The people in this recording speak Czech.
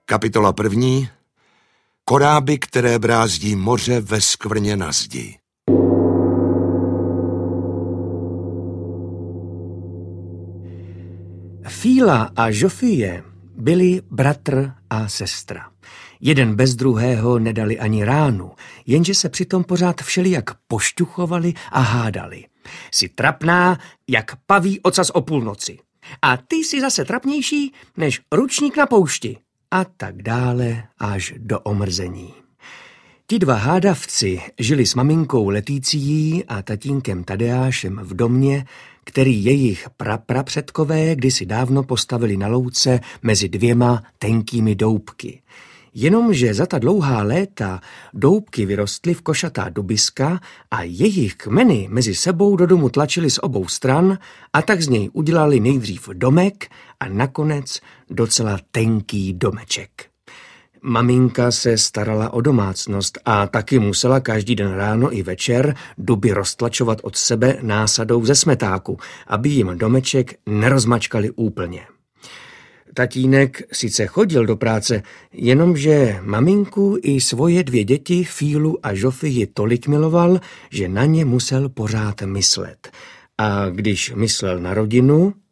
Kapitola 1. Koráby, které brázdí moře ve skvrně na zdi. Fíla a Žofie byli bratr a sestra. Jeden bez druhého nedali ani ránu, jenže se přitom pořád všelijak pošťuchovali a hádali. Jsi trapná, jak paví ocas o půlnoci. A ty jsi zase trapnější, než ručník na poušti. A tak dále až do omrzení. Ti dva hádavci žili s maminkou Letícií a tatínkem Tadeášem v domě, který jejich praprapředkové kdysi dávno postavili na louce mezi dvěma tenkými doubky. Jenomže za ta dlouhá léta doubky vyrostly v košatá dubiska a jejich kmeny mezi sebou do domu tlačili z obou stran a tak z něj udělali nejdřív domek a nakonec docela tenký domeček. Maminka se starala o domácnost a taky musela každý den ráno i večer duby roztlačovat od sebe násadou ze smetáku, aby jim domeček nerozmačkali úplně. Tatínek sice chodil do práce, jenomže maminku i svoje dvě děti, Fílu a Žofii, tolik miloval, že na ně musel pořád myslet. A když myslel na rodinu,